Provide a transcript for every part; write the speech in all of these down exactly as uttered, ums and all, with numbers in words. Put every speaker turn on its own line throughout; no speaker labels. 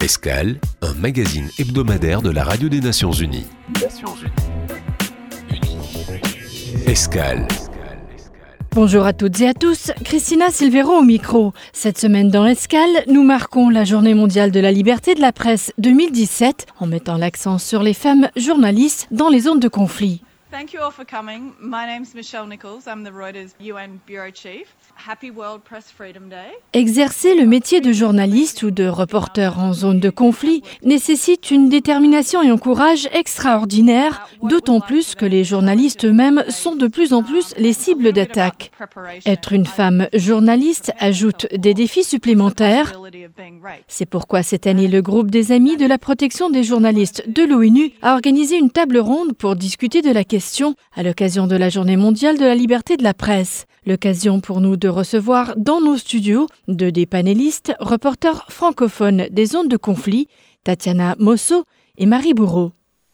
Escale, un magazine hebdomadaire de la Radio des Nations Unies. Nations Unies. Escale.
Bonjour à toutes et à tous, Christina Silvero au micro. Cette semaine dans Escale, nous marquons la Journée mondiale de la liberté de la presse deux mille dix-sept en mettant l'accent sur les femmes journalistes dans les zones de conflit.
Thank you all for coming. My name's Michelle Nichols. I'm the Reuters U N Bureau Chief. Happy World Press Freedom Day.
Exercer le métier de journaliste ou de reporter en zone de conflit nécessite une détermination et un courage extraordinaires, d'autant plus que les journalistes eux-mêmes sont de plus en plus les cibles d'attaques. Être une femme journaliste ajoute des défis supplémentaires. C'est pourquoi cette année, le groupe des Amis de la protection des journalistes de l'ONU a organisé une table ronde pour discuter de la question à l'occasion de la Journée mondiale de la liberté de la presse. L'occasion pour nous de recevoir dans nos studios deux des panélistes, reporters francophones des zones de conflit, Tatiana Mosso et Marie Bourreau.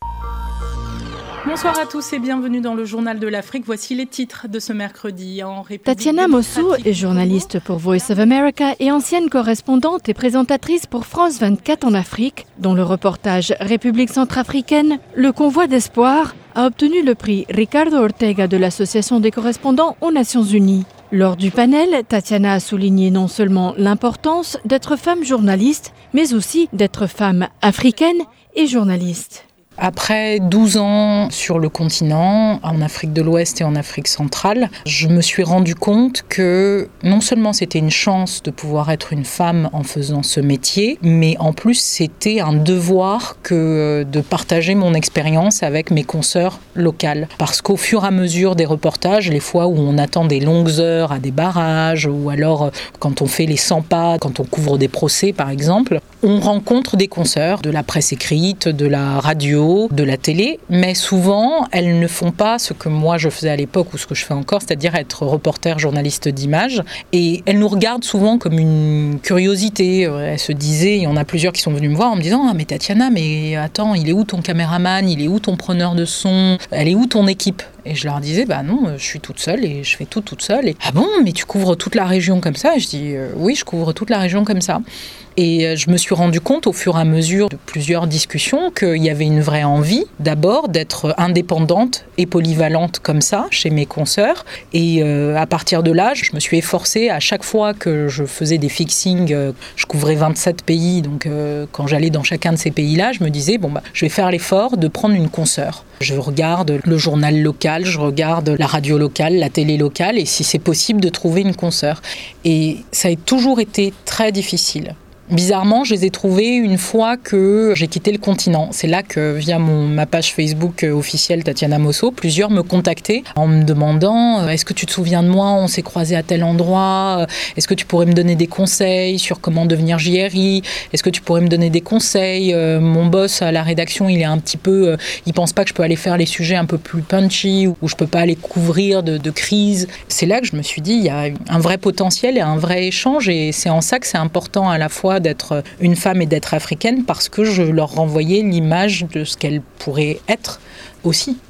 Bonsoir à tous et bienvenue dans le Journal de l'Afrique. Voici les titres de ce mercredi en République
Tatiana Mosso est journaliste pour Voice of America et ancienne correspondante et présentatrice pour France vingt-quatre en Afrique, dont le reportage République centrafricaine, Le Convoi d'espoir, a obtenu le prix Ricardo Ortega de l'Association des correspondants aux Nations Unies. Lors du panel, Tatiana a souligné non seulement l'importance d'être femme journaliste, mais aussi d'être femme africaine et journaliste.
Après douze ans sur le continent, en Afrique de l'Ouest et en Afrique centrale, je me suis rendu compte que non seulement c'était une chance de pouvoir être une femme en faisant ce métier, mais en plus c'était un devoir que de partager mon expérience avec mes consoeurs locales. Parce qu'au fur et à mesure des reportages, les fois où on attend des longues heures à des barrages, ou alors quand on fait les cent pas, quand on couvre des procès par exemple, on rencontre des consoeurs de la presse écrite, de la radio, de la télé, mais souvent elles ne font pas ce que moi je faisais à l'époque ou ce que je fais encore, c'est-à-dire être reporter journaliste d'image, et elles nous regardent souvent comme une curiosité. Elles se disaient, il y en a plusieurs qui sont venus me voir en me disant « Ah mais Tatiana, mais attends, il est où ton caméraman, il est où ton preneur de son, elle est où ton équipe ?» Et je leur disais, bah non, je suis toute seule et je fais tout toute seule. Et, ah bon, mais tu couvres toute la région comme ça ? Et je dis, euh, oui, je couvre toute la région comme ça. Et je me suis rendu compte au fur et à mesure de plusieurs discussions qu'il y avait une vraie envie, d'abord, d'être indépendante et polyvalente comme ça, chez mes consoeurs. Et euh, à partir de là, je me suis efforcée, à chaque fois que je faisais des fixings, euh, je couvrais vingt-sept pays, donc euh, quand j'allais dans chacun de ces pays-là, je me disais, bon, bah, je vais faire l'effort de prendre une consoeur. Je regarde le journal local, je regarde la radio locale, la télé locale, et si c'est possible de trouver une consoeur. Et ça a toujours été très difficile. Bizarrement, je les ai trouvés une fois que j'ai quitté le continent. C'est là que, via mon, ma page Facebook officielle Tatiana Mosso, plusieurs me contactaient en me demandant « Est-ce que tu te souviens de moi ? On s'est croisés à tel endroit. Est-ce que tu pourrais me donner des conseils sur comment devenir J R I ? Est-ce que tu pourrais me donner des conseils ? Mon boss à la rédaction, il est un petit peu... Il pense pas que je peux aller faire les sujets un peu plus punchy ou je peux pas aller couvrir de, de crise. » C'est là que je me suis dit, il y a un vrai potentiel et un vrai échange, et c'est en ça que c'est important à la fois d'être une femme et d'être africaine, parce que je leur renvoyais l'image de ce qu'elle pourrait être aussi.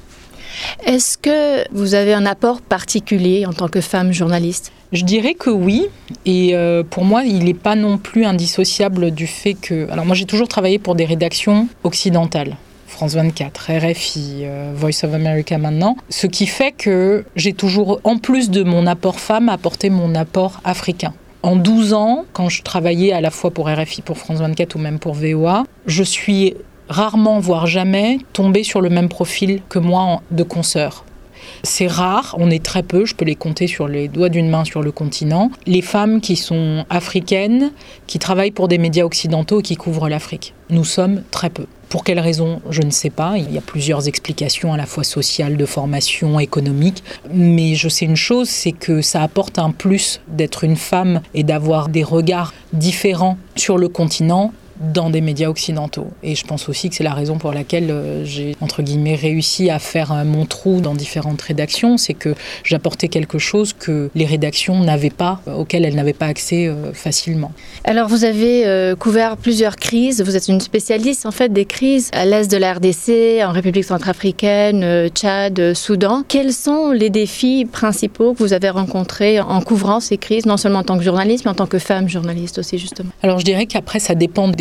Est-ce que vous avez un apport particulier en tant que femme journaliste ?
Je dirais que oui, et euh, pour moi, il n'est pas non plus indissociable du fait que... Alors moi, j'ai toujours travaillé pour des rédactions occidentales. France vingt-quatre, R F I, euh, Voice of America maintenant. Ce qui fait que j'ai toujours, en plus de mon apport femme, apporté mon apport africain. En douze ans, quand je travaillais à la fois pour R F I, pour France vingt-quatre ou même pour V O A, je suis rarement, voire jamais, tombée sur le même profil que moi de consoeur. C'est rare, on est très peu, je peux les compter sur les doigts d'une main sur le continent, les femmes qui sont africaines, qui travaillent pour des médias occidentaux et qui couvrent l'Afrique. Nous sommes très peu. Pour quelles raisons, je ne sais pas. Il y a plusieurs explications, à la fois sociales, de formation, économique. Mais je sais une chose, c'est que ça apporte un plus d'être une femme et d'avoir des regards différents sur le continent dans des médias occidentaux. Et je pense aussi que c'est la raison pour laquelle euh, j'ai, entre guillemets, réussi à faire euh, mon trou dans différentes rédactions, c'est que j'apportais quelque chose que les rédactions n'avaient pas, euh, auquel elles n'avaient pas accès euh, facilement.
Alors vous avez euh, couvert plusieurs crises, vous êtes une spécialiste en fait des crises à l'est de la R D C, en République centrafricaine, euh, Tchad, euh, Soudan. Quels sont les défis principaux que vous avez rencontrés en couvrant ces crises, non seulement en tant que journaliste, mais en tant que femme journaliste aussi justement?
Alors je dirais qu'après ça dépend des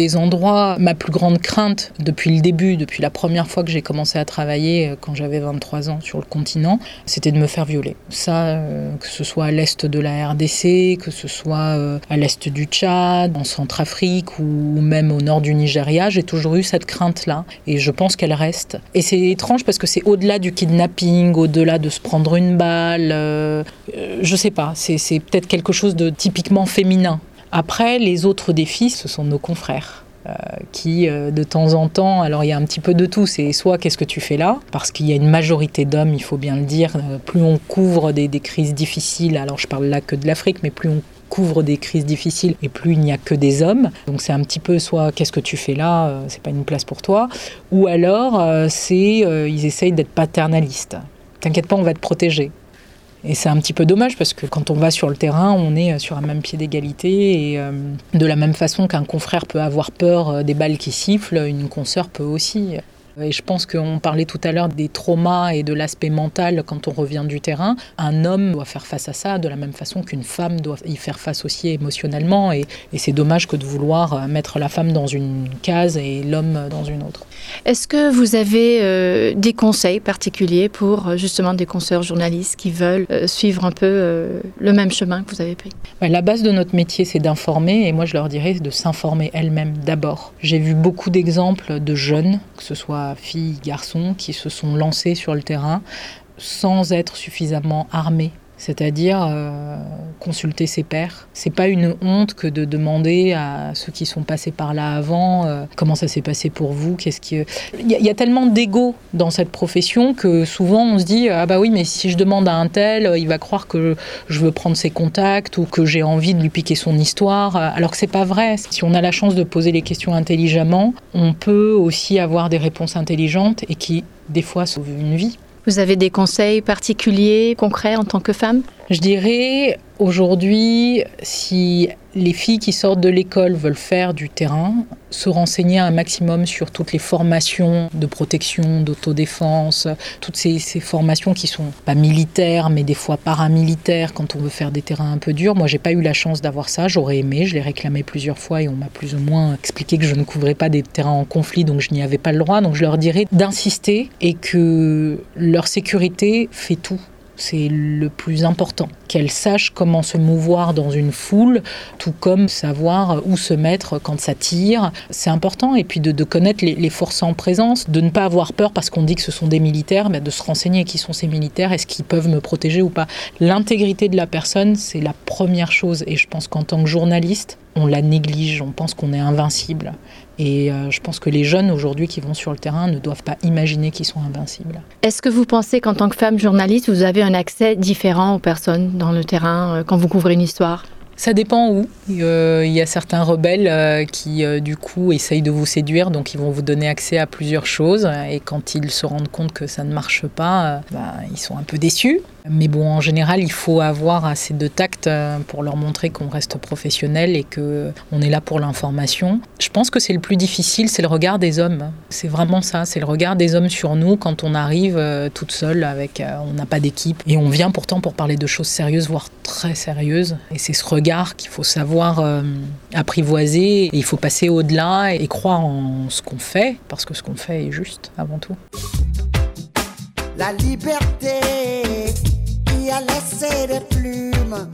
des endroits. Ma plus grande crainte depuis le début, depuis la première fois que j'ai commencé à travailler quand j'avais vingt-trois ans sur le continent, c'était de me faire violer. Ça, euh, que ce soit à l'est de la R D C, que ce soit euh, à l'est du Tchad, en Centrafrique ou même au nord du Nigeria, j'ai toujours eu cette crainte-là et je pense qu'elle reste. Et c'est étrange parce que c'est au-delà du kidnapping, au-delà de se prendre une balle, euh, euh, je sais pas, c'est, c'est peut-être quelque chose de typiquement féminin. Après, les autres défis, ce sont nos confrères. Euh, qui euh, de temps en temps, alors il y a un petit peu de tout, c'est soit qu'est-ce que tu fais là, parce qu'il y a une majorité d'hommes, il faut bien le dire, euh, plus on couvre des, des crises difficiles, alors je parle là que de l'Afrique, mais plus on couvre des crises difficiles et plus il n'y a que des hommes, donc c'est un petit peu soit qu'est-ce que tu fais là, euh, c'est pas une place pour toi, ou alors euh, c'est euh, ils essayent d'être paternalistes, t'inquiète pas, on va te protéger. Et c'est un petit peu dommage parce que quand on va sur le terrain, on est sur un même pied d'égalité et euh, de la même façon qu'un confrère peut avoir peur des balles qui sifflent, une consoeur peut aussi. Et je pense qu'on parlait tout à l'heure des traumas et de l'aspect mental quand on revient du terrain. Un homme doit faire face à ça de la même façon qu'une femme doit y faire face aussi émotionnellement. Et, et c'est dommage que de vouloir mettre la femme dans une case et l'homme dans une autre.
Est-ce que vous avez euh, des conseils particuliers pour justement des consoeurs journalistes qui veulent euh, suivre un peu euh, le même chemin que vous avez pris ?
Ouais, la base de notre métier, c'est d'informer. Et moi, je leur dirais de s'informer elles-mêmes d'abord. J'ai vu beaucoup d'exemples de jeunes, que ce soit filles, garçons, qui se sont lancés sur le terrain sans être suffisamment armés. C'est-à-dire euh, consulter ses pairs. C'est pas une honte que de demander à ceux qui sont passés par là avant euh, comment ça s'est passé pour vous. Qu'est-ce qui... Il y, a, il y a tellement d'ego dans cette profession que souvent on se dit ah bah oui mais si je demande à un tel, il va croire que je veux prendre ses contacts ou que j'ai envie de lui piquer son histoire. Alors que c'est pas vrai. Si on a la chance de poser les questions intelligemment, on peut aussi avoir des réponses intelligentes et qui des fois sauvent une vie.
Vous avez des conseils particuliers, concrets en tant que femme ?
Je dirais, aujourd'hui, si les filles qui sortent de l'école veulent faire du terrain, se renseigner un maximum sur toutes les formations de protection, d'autodéfense, toutes ces, ces formations qui sont pas militaires, mais des fois paramilitaires quand on veut faire des terrains un peu durs. Moi, j'ai pas eu la chance d'avoir ça, j'aurais aimé, je l'ai réclamé plusieurs fois et on m'a plus ou moins expliqué que je ne couvrais pas des terrains en conflit, donc je n'y avais pas le droit. Donc je leur dirais d'insister et que leur sécurité fait tout. C'est le plus important. Qu'elles sachent comment se mouvoir dans une foule, tout comme savoir où se mettre quand ça tire. C'est important. Et puis de, de connaître les, les forces en présence, de ne pas avoir peur parce qu'on dit que ce sont des militaires, mais de se renseigner qui sont ces militaires, est-ce qu'ils peuvent me protéger ou pas. L'intégrité de la personne, c'est la première chose. Et je pense qu'en tant que journaliste, on la néglige, on pense qu'on est invincible. Et euh, je pense que les jeunes aujourd'hui qui vont sur le terrain ne doivent pas imaginer qu'ils sont invincibles.
Est-ce que vous pensez qu'en tant que femme journaliste, vous avez un accès différent aux personnes dans le terrain euh, quand vous couvrez une histoire ?
Ça dépend où. Il euh, y a certains rebelles euh, qui, euh, du coup, essayent de vous séduire, donc ils vont vous donner accès à plusieurs choses. Et quand ils se rendent compte que ça ne marche pas, euh, bah, ils sont un peu déçus. Mais bon, en général, il faut avoir assez de tact pour leur montrer qu'on reste professionnel et qu'on est là pour l'information. Je pense que c'est le plus difficile, c'est le regard des hommes. C'est vraiment ça, c'est le regard des hommes sur nous quand on arrive euh, toute seule, avec, euh, on n'a pas d'équipe. Et on vient pourtant pour parler de choses sérieuses, voire très sérieuses. Et c'est ce regard qu'il faut savoir euh, apprivoiser. Et il faut passer au-delà et croire en ce qu'on fait, parce que ce qu'on fait est juste avant tout.
La liberté qui a laissé des plumes,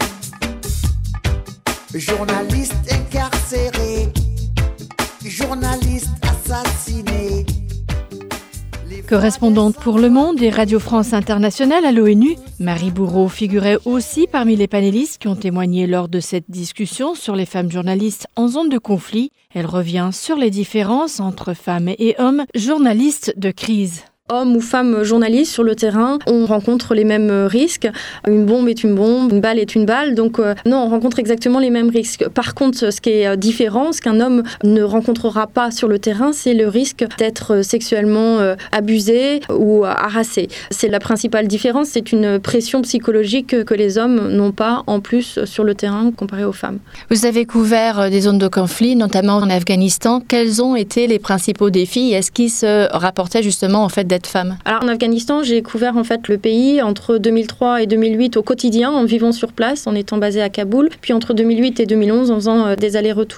journaliste incarcéré, journaliste assassiné.
Correspondante pour Le Monde et Radio France Internationale à l'ONU, Marie Bourreau figurait aussi parmi les panélistes qui ont témoigné lors de cette discussion sur les femmes journalistes en zone de conflit. Elle revient sur les différences entre femmes et hommes journalistes de crise.
Hommes ou femmes journalistes sur le terrain, on rencontre les mêmes risques. Une bombe est une bombe, une balle est une balle. Donc euh, non, on rencontre exactement les mêmes risques. Par contre, ce qui est différent, ce qu'un homme ne rencontrera pas sur le terrain, c'est le risque d'être sexuellement euh, abusé ou harassé. C'est la principale différence. C'est une pression psychologique que, que les hommes n'ont pas en plus sur le terrain comparé aux femmes.
Vous avez couvert des zones de conflit, notamment en Afghanistan. Quels ont été les principaux défis ? Est-ce qu'ils se rapportaient justement en fait d'être femme ?
Alors en Afghanistan, j'ai couvert en fait le pays entre deux mille trois et deux mille huit au quotidien en vivant sur place, en étant basée à Kaboul, puis entre deux mille huit et deux mille onze en faisant euh, des allers-retours.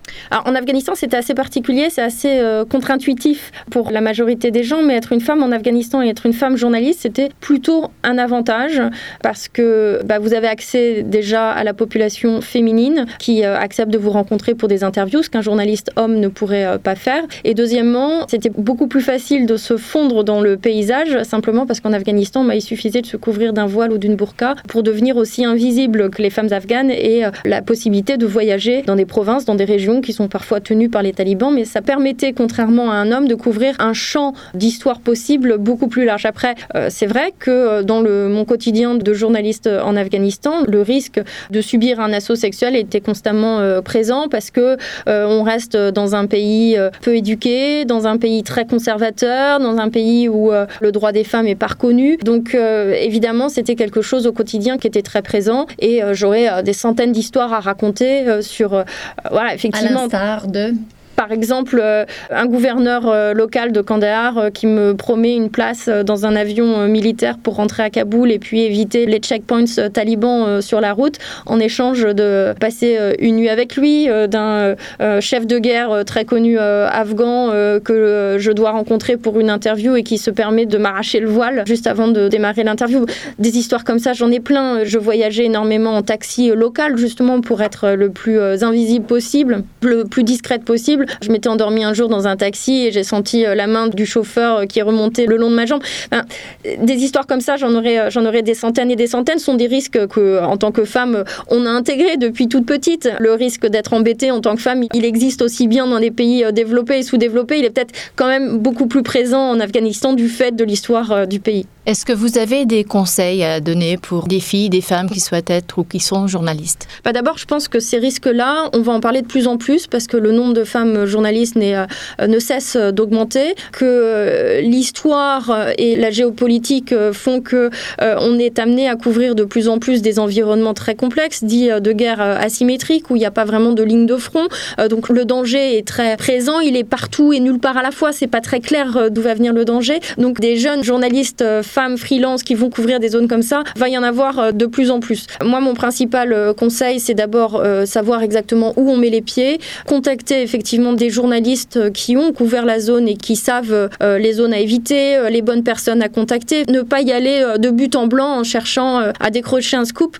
Alors, en Afghanistan, c'était assez particulier, c'est assez euh, contre-intuitif pour la majorité des gens, mais être une femme en Afghanistan et être une femme journaliste, c'était plutôt un avantage parce que bah, vous avez accès déjà à la population féminine qui euh, accepte de vous rencontrer pour des interviews, ce qu'un journaliste homme ne pourrait euh, pas faire. Et deuxièmement, c'était beaucoup plus facile de se fondre dans le paysage, simplement parce qu'en Afghanistan, bah, il suffisait de se couvrir d'un voile ou d'une burqa pour devenir aussi invisible que les femmes afghanes et euh, la possibilité de voyager dans des provinces, dans des régions qui sont parfois tenues par les talibans, mais ça permettait, contrairement à un homme, de couvrir un champ d'histoire possible beaucoup plus large. Après, euh, c'est vrai que dans le, mon quotidien de journaliste en Afghanistan, le risque de subir un assaut sexuel était constamment euh, présent parce que euh, on reste dans un pays euh, peu éduqué, dans un pays très conservateur, dans un pays où euh, le droit des femmes est pas reconnu. Donc euh, évidemment, c'était quelque chose au quotidien qui était très présent et euh, j'aurais euh, des centaines d'histoires à raconter euh, sur euh, voilà, effectivement.
À l'instar de...
Par exemple, euh, un gouverneur euh, local de Kandahar euh, qui me promet une place euh, dans un avion euh, militaire pour rentrer à Kaboul et puis éviter les checkpoints euh, talibans euh, sur la route, en échange de passer euh, une nuit avec lui, euh, d'un euh, chef de guerre euh, très connu euh, afghan euh, que euh, je dois rencontrer pour une interview et qui se permet de m'arracher le voile juste avant de démarrer l'interview. Des histoires comme ça, j'en ai plein. Je voyageais énormément en taxi local, justement pour être le plus euh, invisible possible, le plus discrète possible. Je m'étais endormie un jour dans un taxi et j'ai senti la main du chauffeur qui est remontée le long de ma jambe. Enfin, des histoires comme ça, j'en aurais, j'en aurais des centaines et des centaines. Ce sont des risques que, en tant que femme, on a intégrés depuis toute petite. Le risque d'être embêtée en tant que femme, il existe aussi bien dans les pays développés et sous-développés. Il est peut-être quand même beaucoup plus présent en Afghanistan du fait de l'histoire du pays.
Est-ce que vous avez des conseils à donner pour des filles, des femmes qui souhaitent être ou qui sont journalistes ?
Bah d'abord, je pense que ces risques-là, on va en parler de plus en plus parce que le nombre de femmes journalistes n'est, euh, ne cesse d'augmenter, que euh, l'histoire et la géopolitique font que euh, on est amené à couvrir de plus en plus des environnements très complexes, dits de guerre asymétrique, où il n'y a pas vraiment de ligne de front. Euh, donc le danger est très présent, il est partout et nulle part à la fois. C'est pas très clair d'où va venir le danger. Donc des jeunes journalistes femmes freelance qui vont couvrir des zones comme ça, va y en avoir de plus en plus. Moi, mon principal conseil, c'est d'abord euh, savoir exactement où on met les pieds, contacter effectivement des journalistes qui ont couvert la zone et qui savent euh, les zones à éviter, euh, les bonnes personnes à contacter, ne pas y aller euh, de but en blanc en cherchant euh, à décrocher un scoop.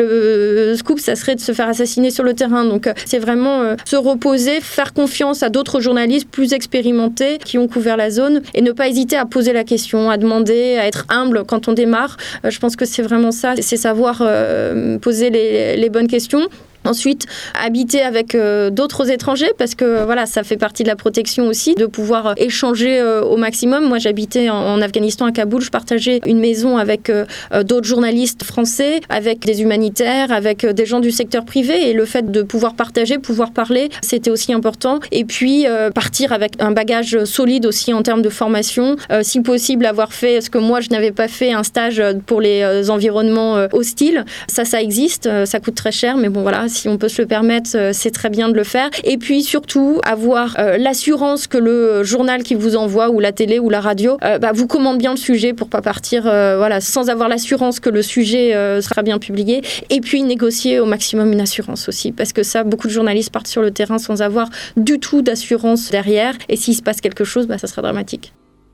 Le, le scoop, ça serait de se faire assassiner sur le terrain. Donc, euh, c'est vraiment euh, se reposer, faire confiance à d'autres journalistes plus expérimentés qui ont couvert la zone et ne pas hésiter à poser la question, à demander, à être humble quand on démarre. Euh, je pense que c'est vraiment ça, c'est savoir euh, poser les, les bonnes questions. Ensuite, habiter avec euh, d'autres étrangers parce que voilà, ça fait partie de la protection aussi, de pouvoir euh, échanger euh, au maximum. Moi, j'habitais en, en Afghanistan, à Kaboul. Je partageais une maison avec euh, d'autres journalistes français, avec des humanitaires, avec euh, des gens du secteur privé. Et le fait de pouvoir partager, pouvoir parler, c'était aussi important. Et puis, euh, partir avec un bagage solide aussi en termes de formation. Euh, si possible, avoir fait ce que moi, je n'avais pas fait, un stage pour les euh, environnements euh, hostiles. Ça, ça existe. Euh, ça coûte très cher, mais bon, voilà. Si on peut se le permettre, c'est très bien de le faire. Et puis surtout, avoir euh, l'assurance que le journal qui vous envoie, ou la télé, ou la radio, euh, bah, vous commande bien le sujet pour pas partir euh, voilà, sans avoir l'assurance que le sujet euh, sera bien publié. Et puis négocier au maximum une assurance aussi. Parce que ça, beaucoup de journalistes partent sur le terrain sans avoir du tout d'assurance derrière. Et s'il se passe quelque chose, bah, ça sera dramatique.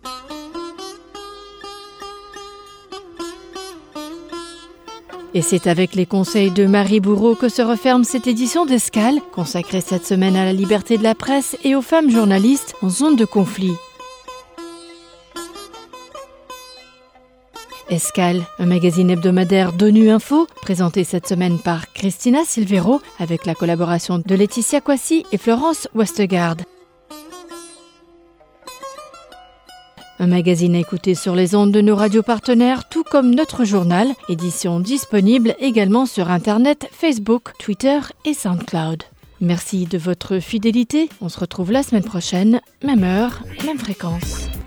Et c'est avec les conseils de Marie Bourreau que se referme cette édition d'Escale, consacrée cette semaine à la liberté de la presse et aux femmes journalistes en zone de conflit. Escale, un magazine hebdomadaire d'ONU Info, présenté cette semaine par Christina Silvero, avec la collaboration de Laetitia Kwasi et Florence Westegard. Un magazine à écouter sur les ondes de nos radios partenaires, tout comme notre journal, édition disponible également sur Internet, Facebook, Twitter et SoundCloud. Merci de votre fidélité, on se retrouve la semaine prochaine, même heure, même fréquence.